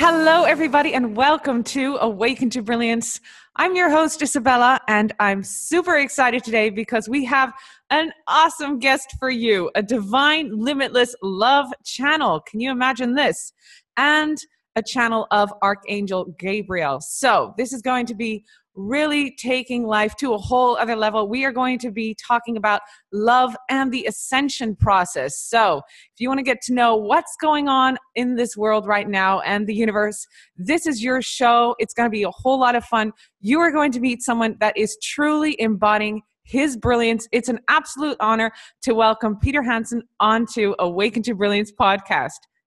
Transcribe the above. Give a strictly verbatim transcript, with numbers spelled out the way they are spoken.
Hello, everybody, and welcome to Awaken to Brilliance. I'm your host, Isabella, and I'm super excited today because we have an awesome guest for you, a divine, limitless love channel. Can you imagine this? And a channel of Archangel Gabriel. So this is going to be really taking life to a whole other level. We are going to be talking about love and the ascension process. So if you want to get to know what's going on in this world right now and the universe, this is your show. It's going to be a whole lot of fun. You are going to meet someone that is truly embodying his brilliance. It's an absolute honor to welcome Peter Hansen onto Awaken to Brilliance podcast.